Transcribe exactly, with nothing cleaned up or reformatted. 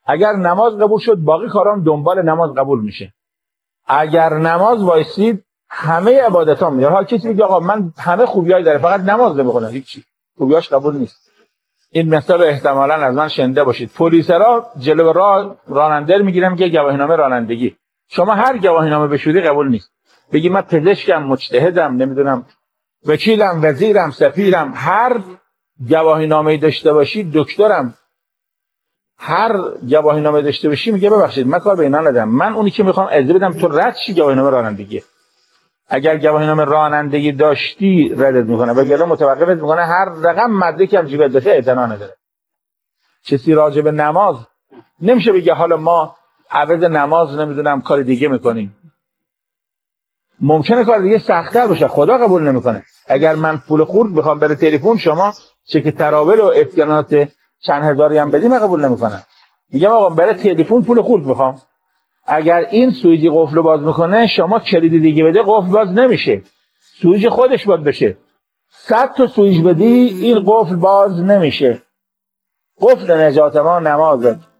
اگر نماز قبول شد باقی کارام دنبال نماز قبول میشه. اگر نماز وایسید همه عبادتام میاد. حالا کسی میگه آقا من همه خوبیای داره فقط نماز نمیخونم، هیچی خوبیاش قبول نیست. این مثال احتمالاً از من شنیده باشید. پلیسرا جلو راه راننده میگیرن میگه گواهینامه رانندگی. شما هر گواهینامه بشودی قبول نیست. بگی من پزشکم، مجتهدم، نمیدونم وکیلم، وزیرم، سفیرم، هر گواهینامه‌ای داشته باشی، دکترم، هر گواهینامه داشته باشی میگه ببخشید من کار به اینا ندارم، من اونی که میخوام اجازه بدم تو رد شی گواهینامه رانندگی. اگر گواهینامه رانندگی داشتی ردت میکنه، وگرنه متوقفت میکنه. هر رقم مدرکی هم جیبت باشه اعتنا نداره. چیزی راجع به نماز نمیشه بگه حالا ما عوض نماز نمیدونم کار دیگه میکنیم. ممکنه کار دیگه سخت‌تر باشه، خدا قبول نمیکنه. اگر من پول خورد بخوام بره تلفن شما چک تراول و اسکنات چند هزاری هم بدیم قبول نمیکنن. میگم آقا برای تلفن پول خورد میخوام. اگر این سوئیچ قفل باز میکنه شما کلید دیگه بده قفل باز نمیشه، سوئیچ خودش باز بشه. صد تا سوئیچ بدی این قفل باز نمیشه. قفل نجات ما نمازه.